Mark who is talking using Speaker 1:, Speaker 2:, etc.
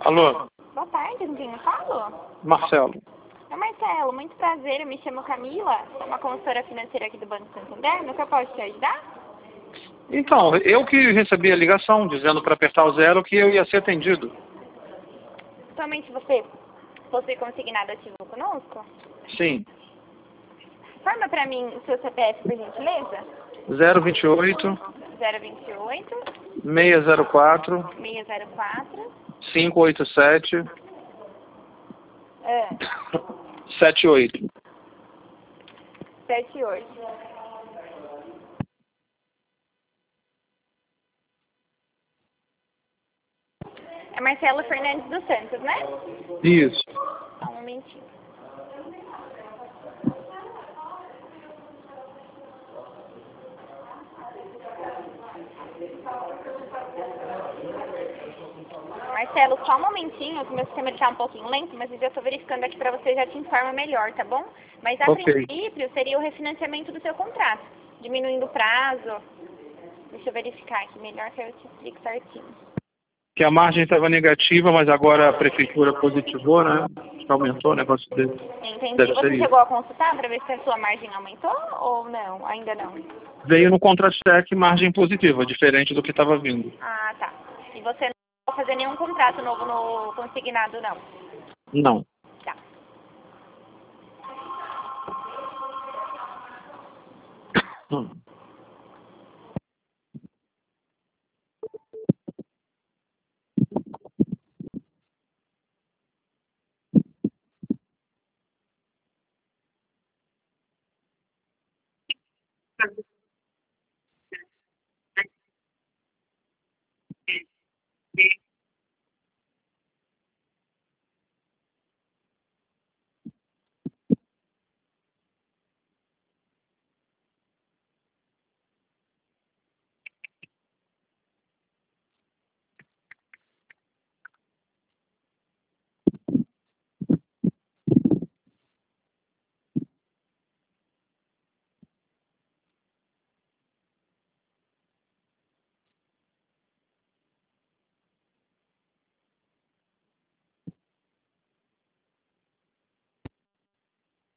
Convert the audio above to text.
Speaker 1: Alô?
Speaker 2: Boa tarde, com quem eu falo?
Speaker 1: Marcelo.
Speaker 2: Oi, Marcelo, muito prazer, eu me chamo Camila, sou uma consultora financeira aqui do Banco Santander, no que eu posso te ajudar?
Speaker 1: Então, eu que recebi a ligação dizendo para apertar o 0 que eu ia ser atendido.
Speaker 2: Atualmente você possui consignado ativo conosco?
Speaker 1: Sim.
Speaker 2: Forma para mim o seu CPF, por gentileza?
Speaker 1: 028
Speaker 2: 028
Speaker 1: 604
Speaker 2: 604
Speaker 1: 587
Speaker 2: ah,
Speaker 1: 78.
Speaker 2: 78. É Marcelo Fernandes dos Santos, né?
Speaker 1: Isso.
Speaker 2: Só um momentinho. Marcelo, só um momentinho, que meu sistema está um pouquinho lento, mas eu já estou verificando aqui para você, já te informa melhor, tá bom? Mas a
Speaker 1: Ok.
Speaker 2: princípio seria o refinanciamento do seu contrato, diminuindo o prazo. Deixa eu verificar aqui melhor que eu te explico certinho.
Speaker 1: Que a margem estava negativa, mas agora a prefeitura positivou, né? Acho que aumentou o negócio dele.
Speaker 2: Entendi.
Speaker 1: Deve ser
Speaker 2: Você
Speaker 1: isso.
Speaker 2: chegou a consultar para ver se a sua margem aumentou ou não? Ainda não?
Speaker 1: Veio no contra-cheque margem positiva, diferente do que estava vindo.
Speaker 2: Ah, tá. E você não vai fazer nenhum contrato novo no consignado, não?
Speaker 1: Não.
Speaker 2: Tá.
Speaker 1: Hum.